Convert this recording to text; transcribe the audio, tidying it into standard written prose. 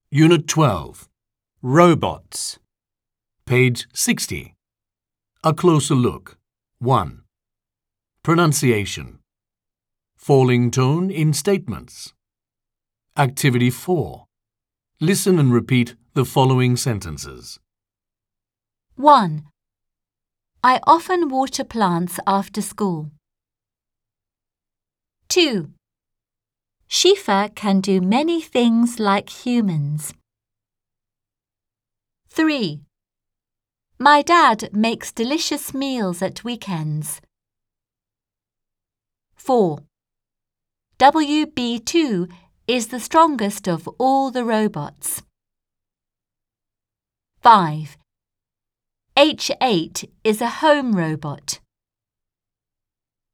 Unit 12. Robots. Page 60. A closer look. 1. Pronunciation. Falling tone in statements. Activity 4. Listen and repeat the following sentences. 1. I often water plants after school. 2. Shifa can do many things like humans. 3. My dad makes delicious meals at weekends. 4. WB2 is the strongest of all the robots. 5. H8 is a home robot.